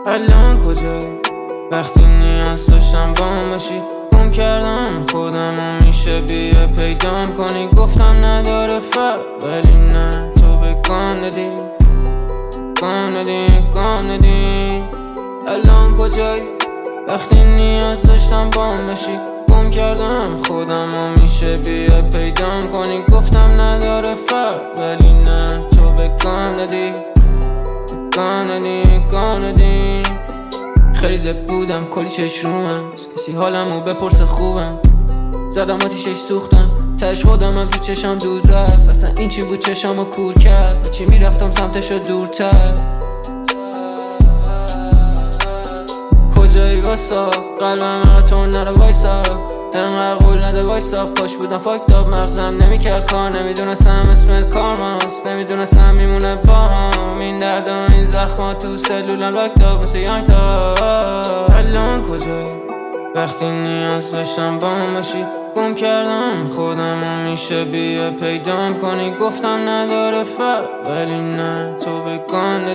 الان کجایی؟ وقتی نیاز داشتم با هم باشی گم کردم خودم و میشه بیا پیدام کنی. گفتم نداره فرق ولی نه تو به گام ندی الان کجایی؟ وقتی نیاز داشتم با هم باشی گم کردم خودم و میشه بیا پیدام کنی. گفتم نداره فرق ولی نه تو به گام ندی خریده بودم کلی چش روم هست، کسی حالمو بپرسه خوبم. زدم آتیشش سوختم تش خودم هم تو چشم دود رفت. اصلا این چی بود چشمو کور کرد، چی میرفتم سمتشو دورتر. کجایی واسا قلبم تو نره وایسا، انقدر قول نده وایسا. پاش بودم فاکتاب مغزم نمیکرد کار، نمیدونستم اسم کارماست، نمیدونستم میمونه با هم این درد و این زخما تو سلولم لاکتاب مثل یانگ تا. الان کجایی؟ وقتی نیاز داشتم با هم باشی گم کردم خودم و میشه بیا پیدام کنی. گفتم نداره فرق ولی نه تو به گام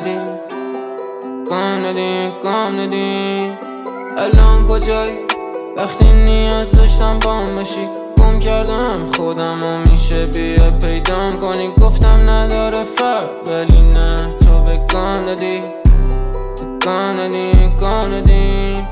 ندی الان کجایی؟ وقتی نیاز داشتم با هم باشی گم کردم خودم و میشه بیا پیدام کنی. گفتم نداره فرق ولی نه تو به گام ندی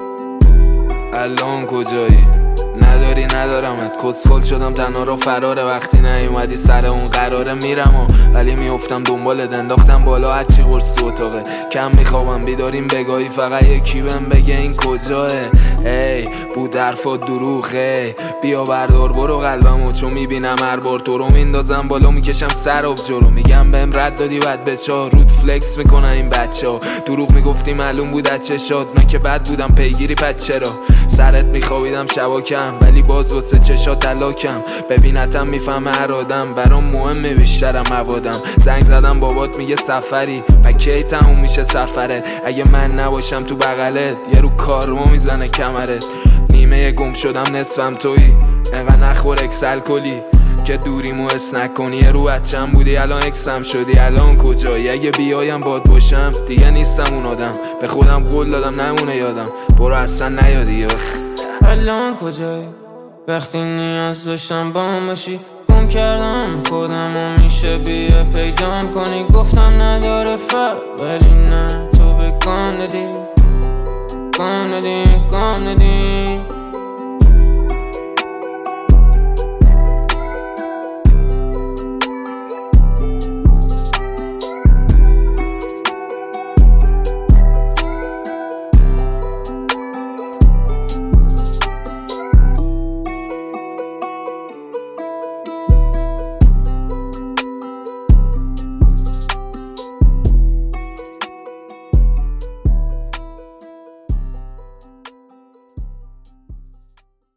الان کجایی؟ ندارمت کسخل شدم تنها را فراره. وقتی نیومدی سر اون قراره میرم ولی میافتم دنبالت. انداختم بالا هرچی قرص تو اتاقه، کم میخوابم بیداریم بگاهی فقط یکی بهم بگه این کجاه. ای بود حرفات دروغه، بیا بردار برو قلبمو، چون میبینم هر بار تو رو میندازم بالا میکشم سر آب جلو. میگم بهم رد دادی بعد به چا رود فلکس میکنن این بچه ها. دروغ میگفتی معلوم بود از چشات، من که بد بودم پیگیری پد چرا. سرت میخوابیدم شباکم ولی باز واسه چشات تلاکم. ببینتم میفهمه هر آدم برام مهمه بیشترم موادم. زنگ زدم بابات میگه سفری پکی تموم میشه سفره. اگه من نباشم تو بغلت یه رو کارما میزنه کمرت. نیمه گم شدم نصفم تویی، انقدر نخور اکسل کلی که دوریمو حس نکنی. یه رو بچم بودی الان اکسم شدی. الان کجایی؟ اگه بیایم باد باشم دیگه نیستم اون آدم. به خودم قول دادم نمونه یادم، برو اصلا نیادی. الان کجایی؟ وقتی نیاز داشتم با هم باشی گم کردم خودم و میشه بیا پیدام کنی. گفتم نداره فرق ولی نه تو به گام ندی